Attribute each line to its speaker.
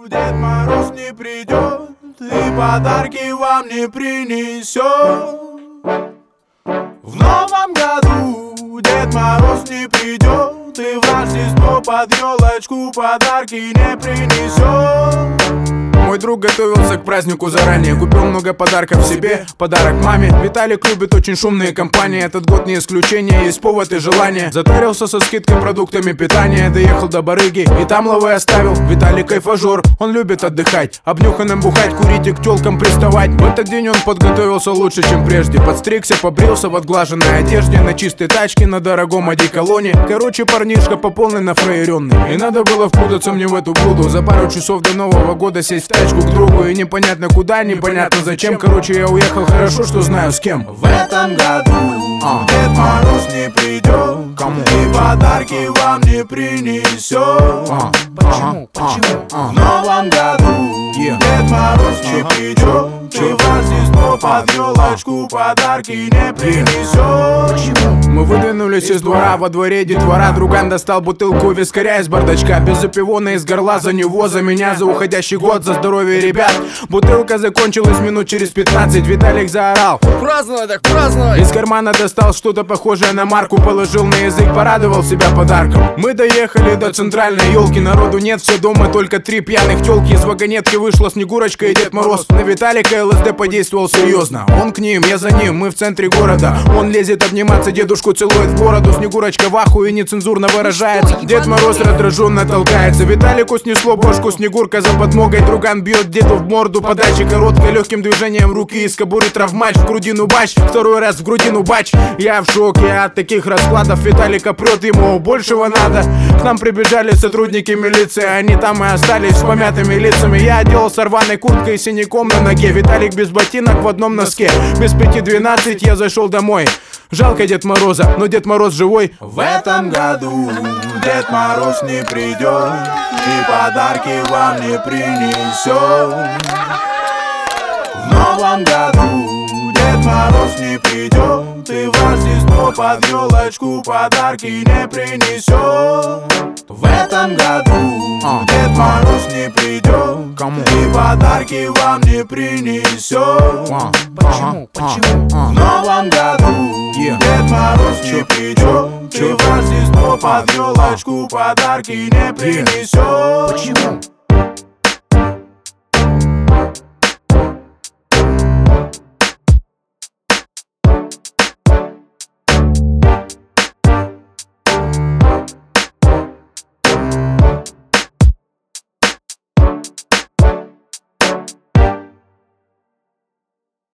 Speaker 1: Дед Мороз не придет и подарки вам не принесет. В новом году Дед Мороз не придет и в Рождество под елочку подарки не принесет. Мой друг готовился к празднику заранее, купил много подарков себе, подарок маме. Виталик любит очень шумные компании, этот год не исключение, есть повод и желание. Затарился со скидкой продуктами питания, доехал до барыги и там лавы оставил. Виталик кайфажор, он любит отдыхать, обнюханным бухать, курить и к тёлкам приставать. В этот день он подготовился лучше, чем прежде. Подстригся, побрился в отглаженной одежде, на чистой тачке, на дорогом одеколоне. Короче, парнишка по полной нафраеренный. И надо было впутаться мне в эту блуду, за пару часов до Нового года сесть в тачку к другу. И непонятно куда, непонятно зачем. Короче, я уехал, хорошо, что знаю с кем. В этом году Дед Мороз не придет, кому и подарки вам не принесет.
Speaker 2: Почему?
Speaker 1: В новом году Дед Мороз не придет и в Рождество под елочку подарки не принесет.
Speaker 2: Почему?
Speaker 1: Мы выдвинулись из двора, во дворе детвора. Друган достал бутылку вискаря из бардачка, без запивона из горла за него, за меня, за уходящий год, за здоровье ребят. Бутылка закончилась минут через 15, Виталик заорал:
Speaker 2: праздновать так праздновать!
Speaker 1: Из кармана достал что-то похожее на марку, положил на язык, порадовал себя подарком. Мы доехали до центральной елки, народу нет, все дома, только 3 пьяных тёлки. Из вагонетки вышла Снегурочка и Дед Мороз. На Виталика ЛСД подействовал серьезно. Он к ним, я за ним, мы в центре города. Он лезет обниматься, дедушку целует в бороду. Снегурочка в ахуе нецензурно выражается. Дед Мороз раздраженно толкается. Виталику снесло бошку, Снегурка за подмогой. Друган бьет деду в морду, подача короткой, легким движением руки из кобуры травмач, в грудину бач, второй раз в грудину бач. Я в шоке от таких раскладов, Виталика прет, ему большего надо. К нам прибежали сотрудники милиции, они там и остались с помятыми лицами. Я оделся рваной курткой и синяком на ноге, Виталик без ботинок в одном носке. Без 5:12 я зашел домой. Жалко Дед Мороза, но Дед Мороз живой. В этом году Дед Мороз не придет и подарки вам не принесет. В новом году Дед Мороз не придет и в Рождество под елочку подарки не принесет. В этом году Дед Мороз не придет, кому и подарки вам не принесет.
Speaker 2: Почему?
Speaker 1: В новом году Дед Мороз не придет и в Рождество под елочку подарки не принесет.
Speaker 2: Почему?